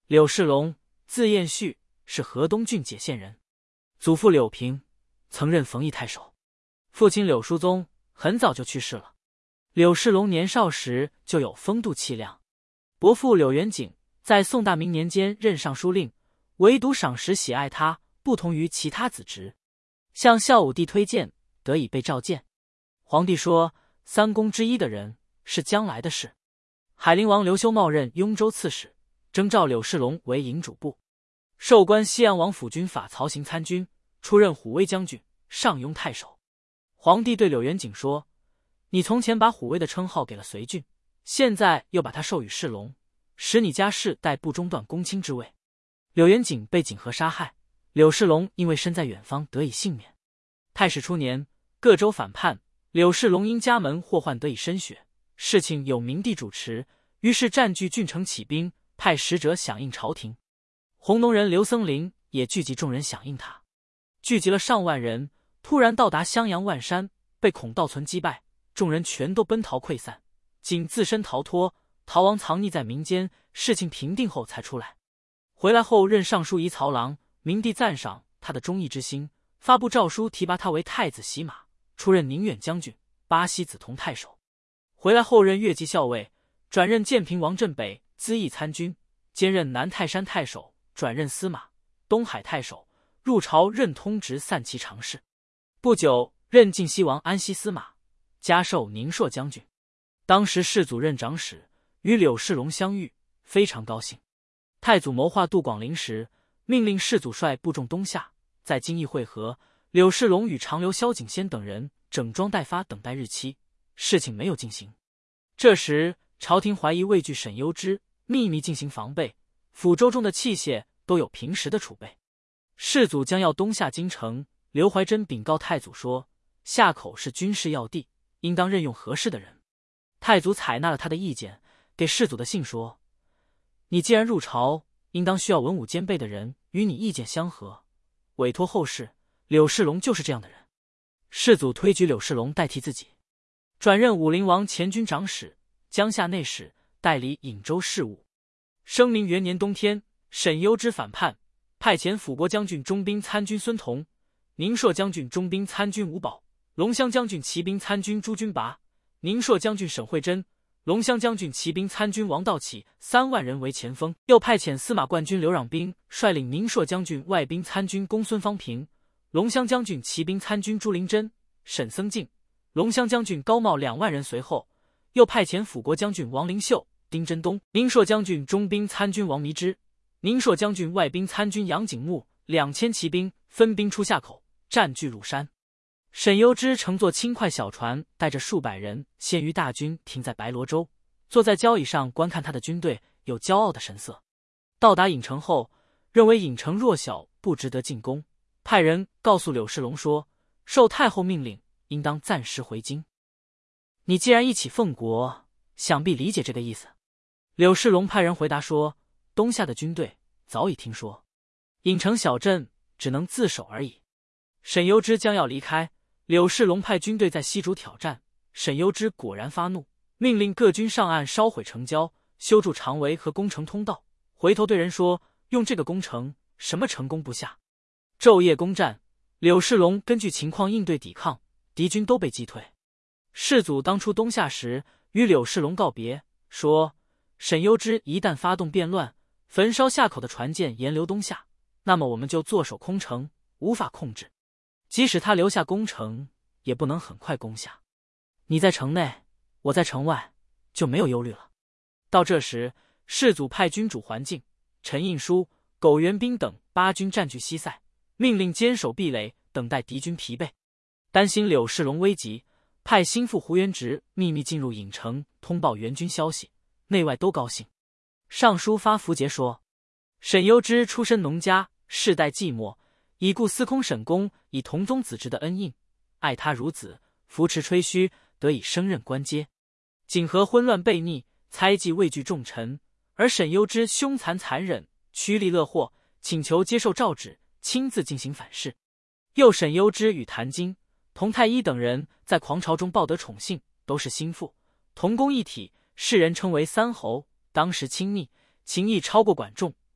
柳世龙，字彦绪，是河东郡解县人，祖父柳平，曾任冯翊太守。父亲柳叔宗很早就去世了。柳世龙年少时就有风度气量。伯父柳元景在宋大明年间任尚书令，唯独赏识喜爱他，不同于其他子侄。向孝武帝推荐，得以被召见。皇帝说三公之一的人是将来的事。海陵王刘修茂任雍州刺史，征召柳世龙为营主簿，授官西安王府军法曹行参军，出任虎威将军、上庸太守。皇帝对柳元景说：“你从前把虎威的称号给了隋俊，现在又把他授予世龙，使你家世代不中断公卿之位。”柳元景被景和杀害，柳世龙因为身在远方得以幸免。太史初年，各州反叛，柳世龙因家门祸患得以申雪，事情有明帝主持，于是占据郡城起兵，派使者响应朝廷。弘农人刘僧林也聚集众人响应他，聚集了上万人，突然到达襄阳万山，被孔道存击败，众人全都奔逃溃散，仅自身逃脱，逃亡藏匿在民间，事情平定后才出来。回来后任尚书仪曹郎，明帝赞赏他的忠义之心，发布诏书提拔他为太子洗马，出任宁远将军、巴西子同太守。回来后任越骑校尉，转任建平王镇北资议参军，兼任南泰山太守，转任司马、东海太守，入朝任通直散骑常侍。不久任晋西王安西司马，加授宁朔将军。当时世祖任长史，与柳世龙相遇，非常高兴。太祖谋划渡广陵时，命令世祖率部众东下，在京邑会合。柳世龙与长刘萧景先等人整装待发，等待日期，事情没有进行。这时朝廷怀疑畏惧沈攸之，秘密进行防备，府州中的器械都有平时的储备。世祖将要东下京城，刘怀真禀告太祖说，夏口是军事要地，应当任用合适的人。太祖采纳了他的意见，给世祖的信说，你既然入朝，应当需要文武兼备的人与你意见相合，委托后事，柳世龙就是这样的人。世祖推举柳世龙代替自己，转任武陵王前军长史、江夏内史，代理颍州事务。生明元年冬天，沈攸之反叛，派遣辅国将军中兵参军孙同、宁朔将军中兵参军吴宝、龙骧将军骑兵参军朱君拔、宁朔将军沈惠珍、龙骧将军骑兵参军王道启3万人为前锋，又派遣司马冠军刘壤宾率领宁朔将军外兵参军公孙方平、龙骧将军骑兵参军朱灵珍、沈僧敬、龙骧将军高茂2万人随后，又派遣辅国将军王灵秀、丁真东、宁朔将军中兵参军王弥之、宁朔将军外兵参军杨景穆2000骑兵，分兵出夏口，占据鲁山。沈攸之乘坐轻快小船，带着数百人，先于大军停在白罗州，坐在交椅上观看他的军队，有骄傲的神色。到达郢城后，认为郢城弱小，不值得进攻，派人告诉柳世龙说，受太后命令，应当暂时回京。你既然一起奉国，想必理解这个意思。柳世龙派人回答说，东下的军队早已听说，郢城小镇只能自守而已。沈攸之将要离开，柳世龙派军队在西渚挑战，沈攸之果然发怒，命令各军上岸烧毁城郊，修筑长围和攻城通道，回头对人说，用这个攻城，什么城攻不下。昼夜攻战，柳世龙根据情况应对抵抗，敌军都被击退。世祖当初东下时与柳世龙告别，说沈攸之一旦发动变乱，焚烧夏口的船舰沿流东下，那么我们就坐守空城，无法控制。即使他留下攻城，也不能很快攻下。你在城内，我在城外，就没有忧虑了。到这时，世祖派军主桓敬、陈印书、苟元彬等8军占据西塞，命令坚守壁垒，等待敌军疲惫。担心柳世龙危急，派心腹胡元直秘密进入郢城，通报援军消息，内外都高兴。上书发符节说，沈攸之出身农家，世代寂寞，已故司空沈公以同宗子侄的恩应，爱他如子，扶持吹嘘，得以升任官阶。景和昏乱悖逆，猜忌畏惧重臣，而沈攸之凶残残忍，趋利勒祸，请求接受诏旨，亲自进行反噬。又沈攸之与谭晶、童太医等人在狂潮中抱得宠幸，都是心腹，同宫一体，世人称为三侯。当时亲密，情谊超过管仲，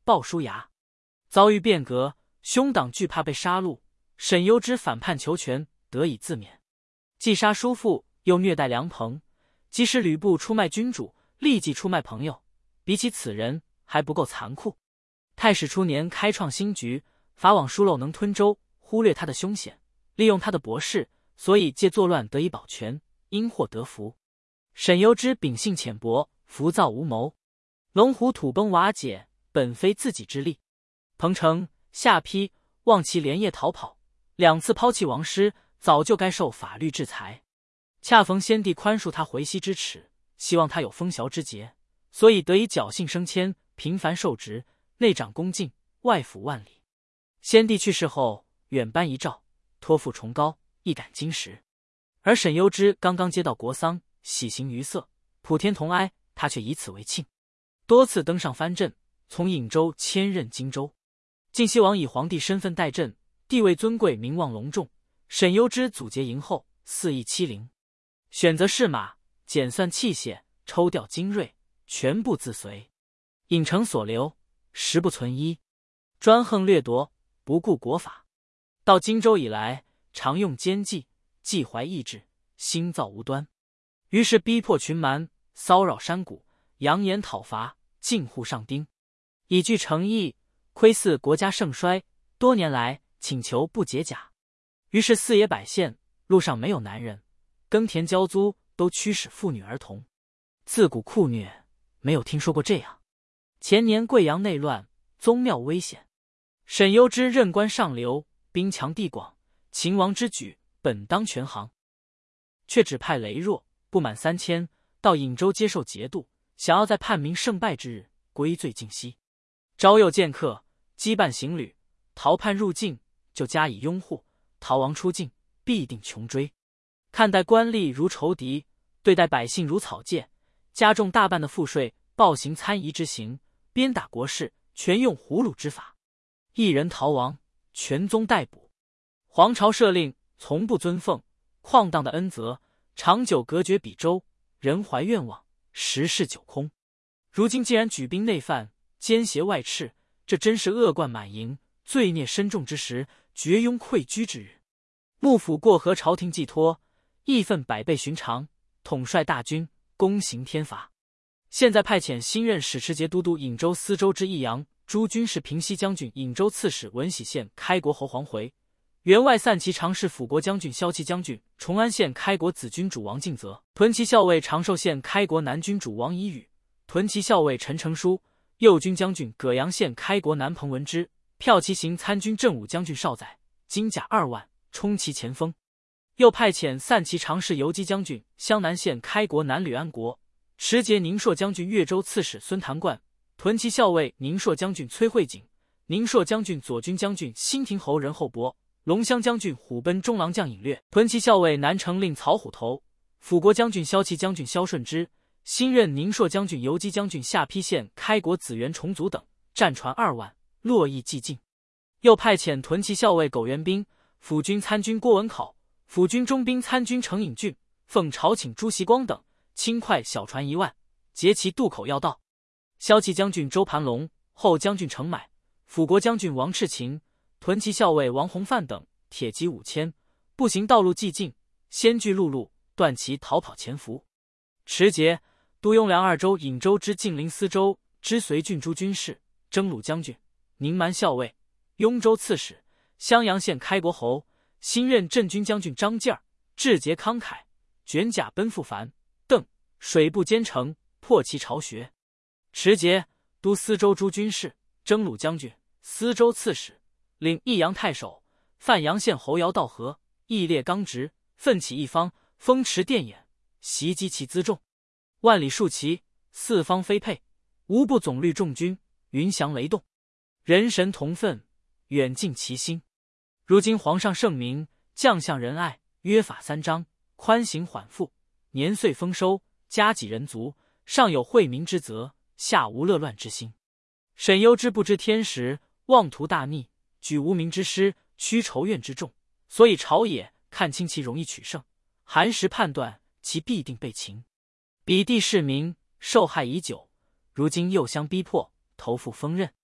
鲍叔牙。遭遇变革，兄党惧怕被杀戮，沈攸之反叛求全，得以自免。既杀叔父，又虐待梁鹏，即使吕布出卖君主，立即出卖朋友，比起此人还不够残酷。太史初年开创新局，法网疏漏能吞舟，忽略他的凶险，利用他的博士，所以借作乱得以保全，因祸得福。沈攸之秉性浅薄，浮躁无谋，龙虎土崩瓦解，本非自己之力。彭城、下邳望其连夜逃跑，2次抛弃王师，早就该受法律制裁。恰逢先帝宽恕他回西之耻，希望他有封淆之节，所以得以侥幸升迁，频繁受职，内掌宫禁，外抚万里。先帝去世后，远颁遗诏，托付崇高，一杆金石。而沈攸之刚刚接到国丧，喜形于色，普天同哀，他却以此为庆，多次登上藩镇，从颍州迁任荆州。晋西王以皇帝身份代朕，地位尊贵，名望隆重。沈攸之阻截营后，肆意欺凌，选择试马，检算器械，抽调精锐，全部自随。颍城所留，实不存一，专横掠夺，不顾国法。到荆州以来，常用奸计，计怀异志，心造无端，于是逼迫群蛮，骚扰山谷，扬言讨伐，近乎上丁，以具诚意，窥伺国家盛衰，多年来请求不解甲。于是四野百县，路上没有男人，耕田交租都驱使妇女儿童，自古酷虐，没有听说过这样。前年贵阳内乱，宗庙危险，沈攸之任官上流，兵强地广，秦王之举本当全行，却只派羸弱不满3000到颍州接受节度，想要在叛民胜败之日归罪靖西。朝有剑客羁绊行旅，逃叛入境，就加以拥护，逃亡出境，必定穷追。看待官吏如仇敌，对待百姓如草芥，加重大半的赋税，暴行参夷之刑，鞭打国士，全用俘虏之法。一人逃亡，全宗逮捕。皇朝赦令从不遵奉，旷荡的恩泽，长久隔绝比州，人怀愿望，实是久空。如今既然举兵内犯，奸邪外斥，这真是恶贯满盈，罪孽深重之时，绝庸溃居之日。幕府过河，朝廷寄托，义愤百倍寻常，统帅大军，公行天罚。现在派遣新任使持节都督颍州司州之益阳诸军事平西将军、颍州刺史文喜县开国侯黄回，员外散骑常侍辅国将军骁骑将军、崇安县开国子君主王敬泽，屯骑校尉长寿县开国南君主王乙宇，屯骑校尉陈成书，右军将军葛阳县开国南彭文之，骠骑行参军镇武将军少载，金甲2万，充其前锋。又派遣散骑常侍游击将军湘南县开国南吕安国，持节宁朔将军越州刺史孙谭冠，屯骑校尉宁朔将军崔慧景，宁朔将军左军将军新亭侯任厚伯，龙骧将军虎贲中郎将尹略，屯骑校尉南城令曹虎头，辅国将军骁骑将军萧顺之，新任宁朔将军游击将军下邳县开国子元重祖等，战船2万，络绎既尽。又派遣屯骑校尉苟元彬，辅军参军郭文考，辅军中兵参军程颖俊，奉朝请朱习光等，轻快小船1万，截其渡口要道。骁骑将军周盘龙，后将军程买，辅国将军王赤勤，屯骑校尉王弘范等，铁骑5000，步行道路既尽，先据陆路，断其逃跑潜伏。持节、都雍凉2州颍州之晋陵司州之绥郡诸军事，征虏将军，宁蛮校尉，雍州刺史，襄阳县开国侯，新任镇军将军张介儿，志节慷慨，卷甲奔赴樊、邓、水部兼程，破其巢穴。持节、都司州诸军事，征虏将军，司州刺史，领益阳太守，范阳县侯姚道和，义烈刚直，奋起一方，风驰电眼，袭击其辎重，万里竖旗，四方飞沛，无不总律众军，云翔雷动，人神同愤，远近齐心。如今皇上圣明，将相仁爱，约法3章，宽刑缓付，年岁丰收，加给人足，上有惠民之责，下无乐乱之心。沈攸之不知天时，妄图大逆，举无名之师，驱仇怨之众，所以朝野看清其容易取胜，寒时判断其必定被擒。彼地市民受害已久，如今又相逼迫，投付锋刃。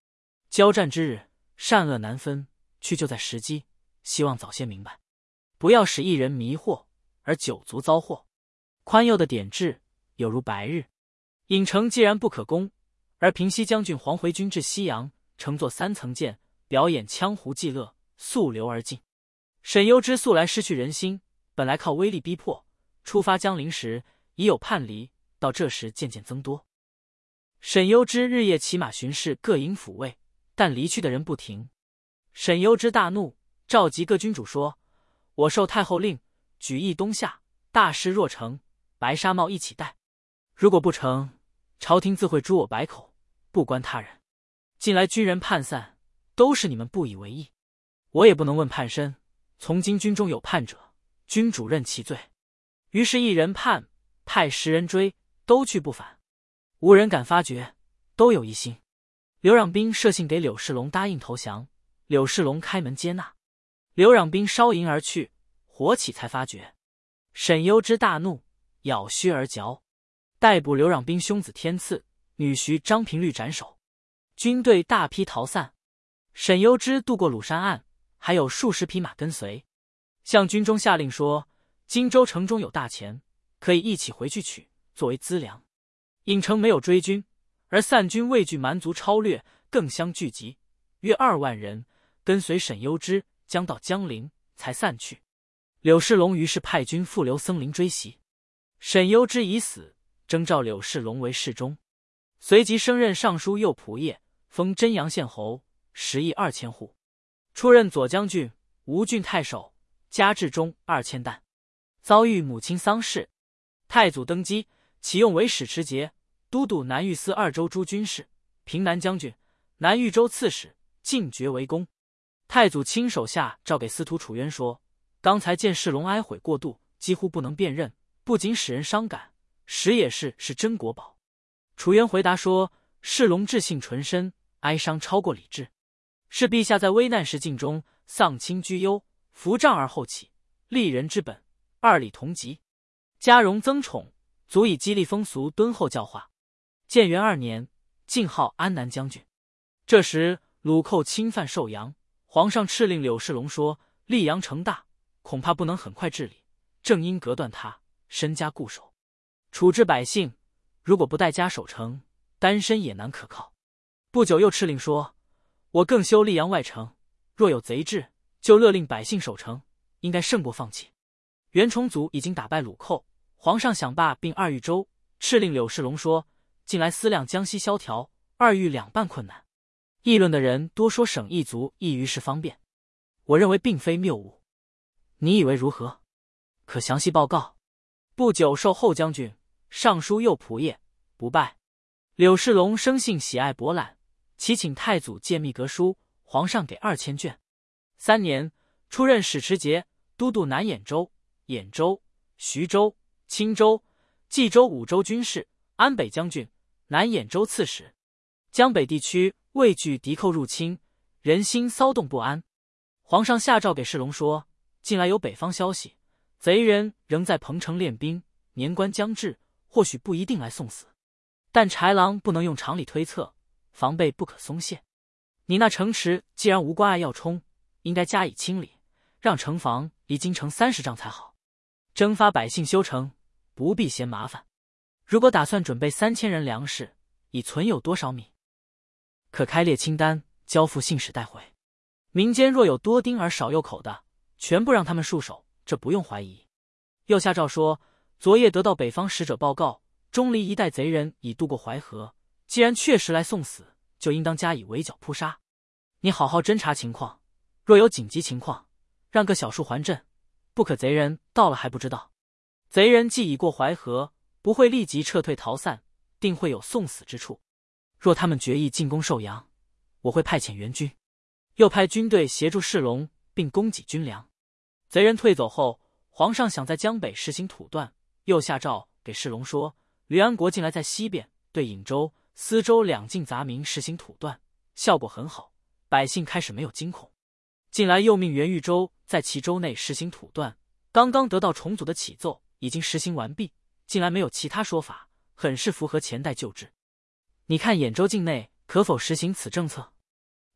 交战之日，善恶难分，去就在时机，希望早些明白，不要使一人迷惑而九族遭祸。宽宥的典制有如白日。郢城既然不可攻，而平西将军黄回军至西阳，乘坐3层舰，表演羌胡伎乐，溯流而进。沈攸之素来失去人心，本来靠威力逼迫，出发江陵时已有叛离，到这时渐渐增多。沈攸之日夜骑马巡视各营抚慰，但离去的人不停。沈攸之大怒，召集各军主说：“我受太后令，举义东下，大事若成，白纱帽一起戴。如果不成，朝廷自会诛我百口，不关他人。近来军人叛散，都是你们不以为意，我也不能问叛身。从今军中有叛者，君主任其罪。”于是一人叛，派10人追，都去不返，无人敢发觉，都有一心。刘让宾设信给柳世龙答应投降，柳世龙开门接纳。刘让宾烧营而去，火起才发觉。沈攸之大怒，咬须而嚼，逮捕刘让宾兄子天赐、女婿张平率斩首。军队大批逃散。沈攸之渡过鲁山岸，还有数十匹马跟随，向军中下令说：荆州城中有大钱，可以一起回去取，作为资粮。郢城没有追军，而散军畏惧蛮族超掠，更相聚集，约2万人，跟随沈攸之，将到江陵，才散去。柳世龙于是派军复留僧林追袭。沈攸之已死，征召柳世龙为侍中，随即升任尚书右仆射，封真阳县侯，10亿2000户。出任左将军、吴郡太守，加治中2000担。遭遇母亲丧事，太祖登基，启用为使持节、都督南豫司2州诸军事、平南将军、南豫州刺史，进爵为公。太祖亲手下诏给司徒楚渊说：刚才见世龙哀悔过度，几乎不能辨认，不仅使人伤感，实也是真国宝。楚渊回答说：世龙志性纯深，哀伤超过理智，是陛下在危难时境中丧亲居忧，扶障而后起，立人之本，2礼同级，加荣增宠，足以激励风俗，敦厚教化。建元2年，晋号安南将军。这时鲁寇侵犯寿阳，皇上敕令柳世龙说：溧阳城大，恐怕不能很快治理，正应隔断他，身家固守，处置百姓，如果不待家守城，单身也难可靠。不久又敕令说：我更修溧阳外城，若有贼至，就勒令百姓守城，应该胜过放弃。袁崇祖已经打败鲁寇，皇上想罢并2豫州，敕令柳世龙说：近来思量江西萧条，2豫两半困难。议论的人多说省一族易于是方便，我认为并非谬误，你以为如何？可详细报告。不久授后将军、尚书右仆射，不拜。柳世龙生性喜爱博览，祈请太祖借密阁书，皇上给2000卷。3年，出任使持节、都督南兖州、兖州、徐州、青州、冀州5州军事、安北将军、南兖州刺史。江北地区畏惧敌寇入侵，人心骚动不安。皇上下诏给世龙说：近来有北方消息，贼人仍在彭城练兵，年关将至，或许不一定来送死。但豺狼不能用常理推测，防备不可松懈。你那城池既然无关爱要冲，应该加以清理，让城防离京城30丈才好。征发百姓修城，不必嫌麻烦。如果打算准备3000人粮食，已存有多少米？可开列清单，交付信使带回。民间若有多丁而少幼口的，全部让他们戍守，这不用怀疑。又下诏说：昨夜得到北方使者报告，钟离一带贼人已渡过淮河，既然确实来送死，就应当加以围剿扑杀。你好好侦查情况，若有紧急情况，让个小数还阵，不可贼人到了还不知道。贼人既已过淮河，不会立即撤退逃散，定会有送死之处。若他们决意进攻寿阳，我会派遣援军，又派军队协助世龙，并供给军粮。贼人退走后，皇上想在江北实行土断，又下诏给世龙说：吕安国近来在西边对颍州、司州两境杂民实行土断，效果很好，百姓开始没有惊恐。近来又命元豫州在其州内实行土断，刚刚得到重组的启奏，已经实行完毕，近来没有其他说法，很是符合前代旧制。你看兖州境内可否实行此政策？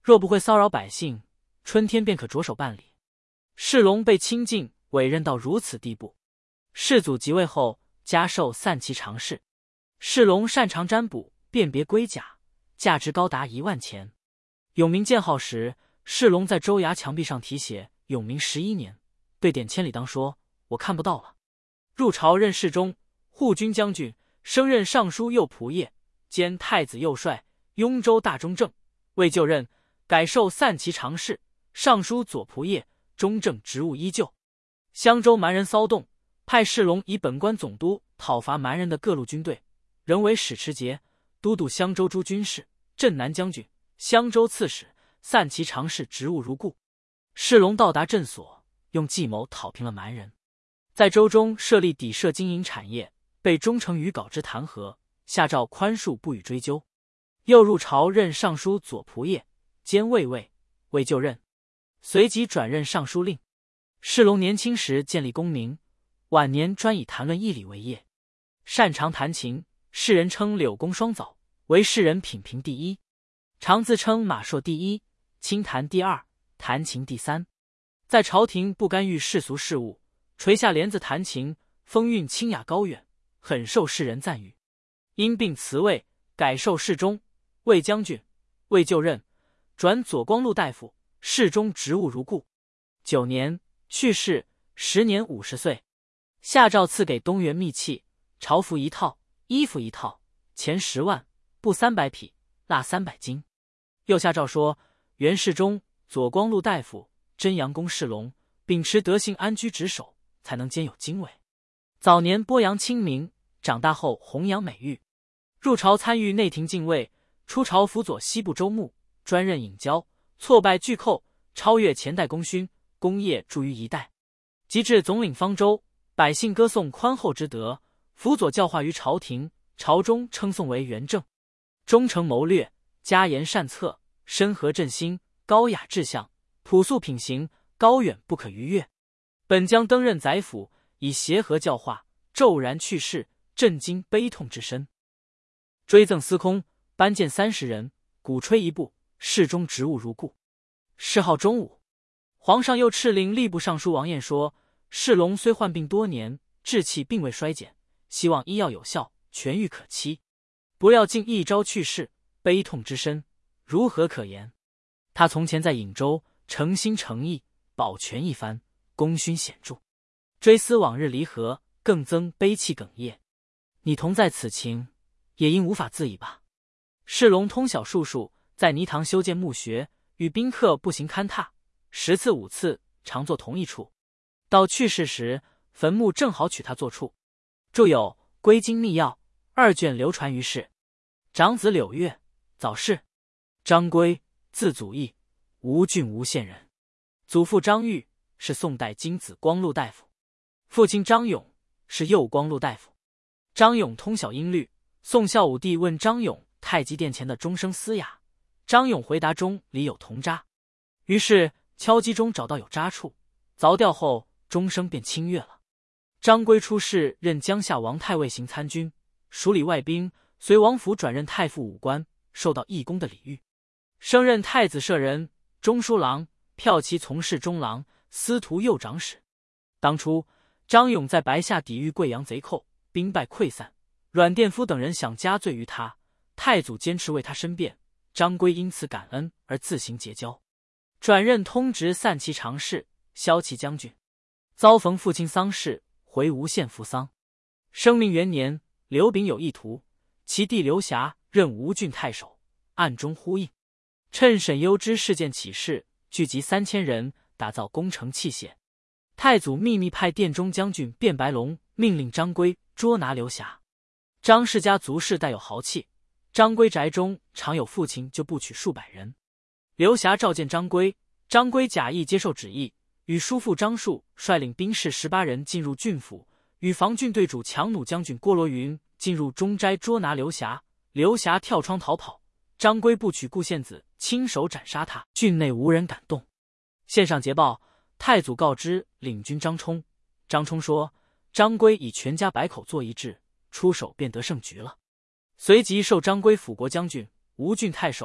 若不会骚扰百姓，春天便可着手办理。世龙被清晋委任到如此地步。世祖即位后，加授散骑常侍。世龙擅长占卜、辨别龟甲，价值高达1万钱。永明建号时，世龙在州衙墙壁上题写永明11年，对点千里当说：“我看不到了。”入朝任侍中、护军将军，升任尚书右仆射，兼太子右帅、雍州大中正。未就任，改授散骑常侍、尚书左仆射，中正职务依旧。襄州蛮人骚动，派世龙以本官总督讨伐蛮人的各路军队，仍为使持节、都督襄州诸军事、镇南将军、襄州刺史、散骑常侍职务如故。世龙到达镇所，用计谋讨平了蛮人，在州中设立抵社经营产业，被中丞予稿之弹劾，下诏宽恕，不予追究。又入朝任尚书左仆射，兼卫尉，未就任，随即转任尚书令。世龙年轻时建立功名，晚年专以谈论义理为业，擅长弹琴，世人称柳公双藻，为世人品评第一，常自称马硕第一，清弹第二，弹琴第三。在朝廷不干预世俗事务，垂下帘子弹琴，风韵清雅高远，很受世人赞誉。因病辞位，改授侍中、卫将军，未就任，转左光禄大夫，侍中职务如故。9年去世，时年50岁。下诏赐给东原密契，朝服1套，衣服1套，钱10万，布300匹，蜡300斤。又下诏说，原侍中、左光禄大夫、真阳公世龙秉持德行安居职守，才能兼有经纬。早年播扬清明，长大后弘扬美誉。入朝参与内廷禁卫，出朝辅佐西部州牧，专任引交，挫败巨寇，超越前代功勋，功业著于一代。及至总领方州，百姓歌颂宽厚之德，辅佐教化于朝廷，朝中称颂为元正。忠诚谋略，加言善策，深和振兴，高雅志向，朴素品行，高远不可逾越。本将登任宰辅，以协和教化，骤然去世，震惊悲痛之深。追赠司空，班建30人，鼓吹一部，侍中职务如故。谥号忠武。皇上又敕令吏部尚书王彦说，世龙虽患病多年，志气并未衰减，希望医药有效，痊愈可期。不料竟一朝去世，悲痛之深，如何可言？他从前在颍州诚心诚意，保全一番，功勋显著。追思往日离合，更增悲泣哽咽。你同在此情，也应无法自已吧。世龙通晓术数，在泥塘修建墓穴，与宾客步行勘踏，10次5次，常坐同一处。到去世时，坟墓正好取他坐处。著有《归经秘要》2卷，流传于世。长子柳月，早逝。张归，字祖义，吴郡吴县人。祖父张玉是宋代金子光禄大夫，父亲张勇是右光禄大夫。张勇通晓音律，宋孝武帝问张勇太极殿前的钟声嘶哑，张勇回答钟里有铜渣，于是敲击钟找到有渣处，凿掉后钟声便清越了。张归出仕任江夏王太尉行参军，署理外兵，随王府转任太傅武官，受到义公的礼遇，升任太子舍人、中书郎、骠骑从事中郎、司徒右长史。当初张勇在白下抵御贵阳贼寇，兵败溃散，阮殿夫等人想加罪于他，太祖坚持为他申辩，张归因此感恩而自行结交，转任通直散骑常侍、骁骑将军。遭逢父亲丧事，回吴县服丧。生命元年，刘秉有意图，其弟刘霞任吴郡太守，暗中呼应，趁沈攸之事件起事，聚集3000人，打造攻城器械。太祖秘密派殿中将军卞白龙命令张归捉拿刘霞。张氏家族世带有豪气，张归宅中常有父亲就部取数百人。刘霞召见张归，张归假意接受旨意，与叔父张树率领兵士18人进入郡府，与防郡队主强弩将军郭罗云进入中斋捉拿刘霞。刘霞跳窗逃跑，张归部取顾献子亲手斩杀他，郡内无人敢动。献上捷报，太祖告知领军张冲，张冲说张归以全家100口做一致，出手便得胜局了。随即授张归辅国将军、吴郡太守、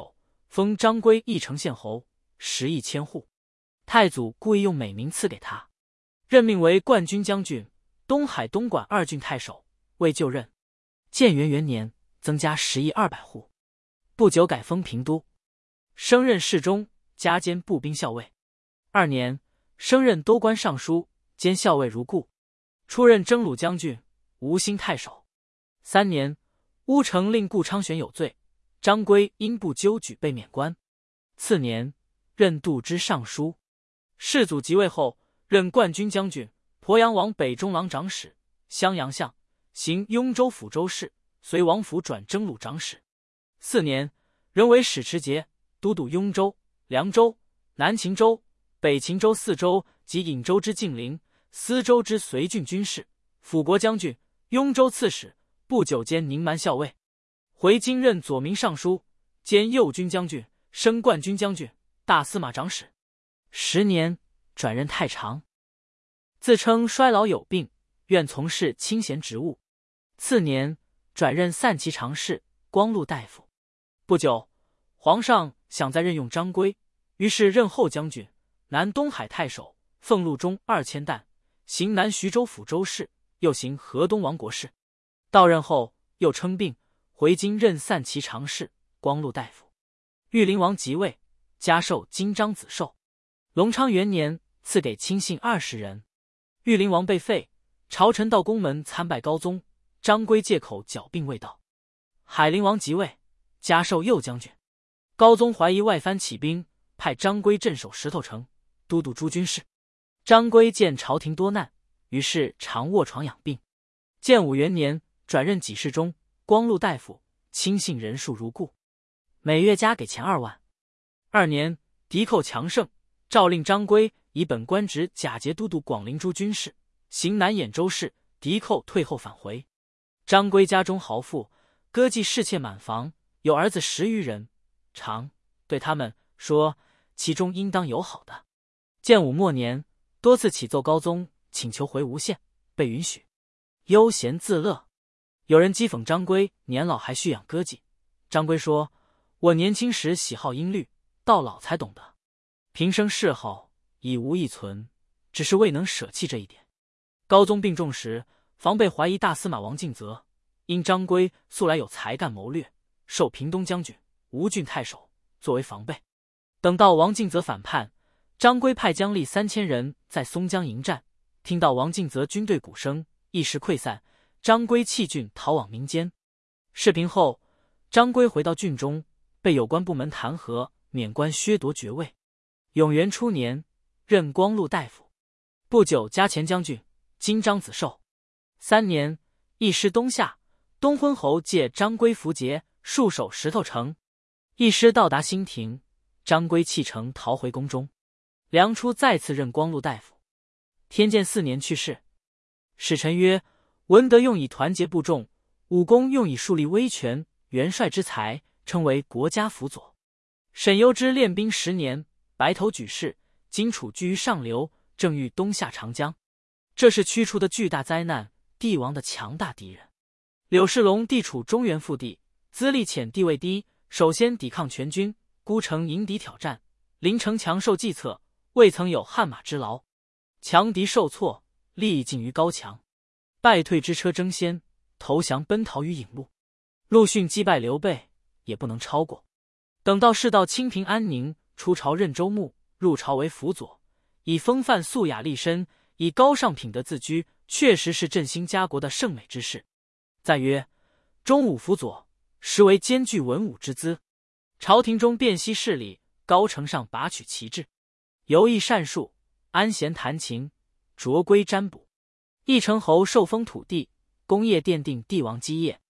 封张归义城县侯，10亿千户。太祖故意用美名赐给他，任命为冠军将军、东海东莞2郡太守。未就任，建元元年增加10亿200户。不久改封平都，升任侍中，加兼步兵校尉。2年，升任都官尚书，兼校尉如故。出任征虏将军、吴兴太守。3年，乌程令顾昌选有罪，张归因不纠举被免官。次年，任度支尚书。世祖即位后，任冠军将军、鄱阳王北中郎长史、襄阳相，行雍州府州事，随王府转征虏长史。4年，仍为使持节，都督雍州、凉州、南秦州、北秦州4州及颍州之近邻、司州之随郡军事，辅国将军、雍州刺史，不久兼宁蛮校尉。回京任左民尚书，兼右军将军，升冠军将军、大司马长史。10年，转任太常。自称衰老有病，愿从事清闲职务。次年，转任散骑常侍、光禄大夫。不久，皇上想再任用张归，于是任后将军、南东海太守，俸禄中2000担，行南徐州府州事，又行河东王国事。到任后，又称病，回京任散骑常侍、光禄大夫。裕陵王即位，加授金章子绶。隆昌元年，赐给亲信20人。裕陵王被废，朝臣到宫门参拜高宗，张归借口脚病未到。海陵王即位，加授右将军。高宗怀疑外藩起兵，派张归镇守石头城，都督诸军事。张归见朝廷多难，于是常卧床养病。建武元年，转任给事中、光禄大夫，亲信人数如故，每月加给钱2万。2年，敌寇强盛，诏令张归以本官职假节都督广陵诸军事，行南兖州事。敌寇退后返回。张归家中豪富，歌妓侍妾满房，有儿子10余人，常对他们说，其中应当有好的。建武末年，多次启奏高宗，请求回吴县，被允许，悠闲自乐。有人讥讽张归年老还蓄养歌妓，张归说，我年轻时喜好音律，到老才懂得，平生嗜好已无一存，只是未能舍弃这一点。高宗病重时，防被怀疑大司马王敬则，因张归素来有才干谋略，授平东将军、吴郡太守，作为防备。等到王敬则反叛，张归派将吏3000人在松江迎战，听到王敬则军队鼓声，一时溃散，张归弃郡逃往民间。事平后，张归回到郡中，被有关部门弹劾，免官削夺爵位。永元初年，任光禄大夫。不久加前将军、金章子绶。3年，义师东下，东昏侯借张归符节，戍守石头城。义师到达新亭，张归弃城逃回宫中。梁初再次任光禄大夫。天监4年去世。使臣曰：文德用以团结部众，武功用以树立威权，元帅之才，称为国家辅佐。沈攸之练兵10年，白头举事，荆楚居于上流，正欲东下长江。这是驱除的巨大灾难，帝王的强大敌人。柳世龙地处中原腹地，资历浅，地位低，首先抵抗全军，孤城迎敌挑战，临城墙受计策，未曾有汗马之劳。强敌受挫，力尽于高墙，败退之车争先，投降奔逃于郢路。陆逊击败刘备，也不能超过。等到世道清平安宁，出朝任州牧，入朝为辅佐，以风范素雅立身，以高尚品德自居，确实是振兴家国的圣美之事。再曰，中武辅佐，实为兼具文武之资。朝廷中辨析事理，高城上拔取旗帜，游艺善术，安闲弹琴，卓归占卜。义成侯受封土地，功业奠定帝王基业。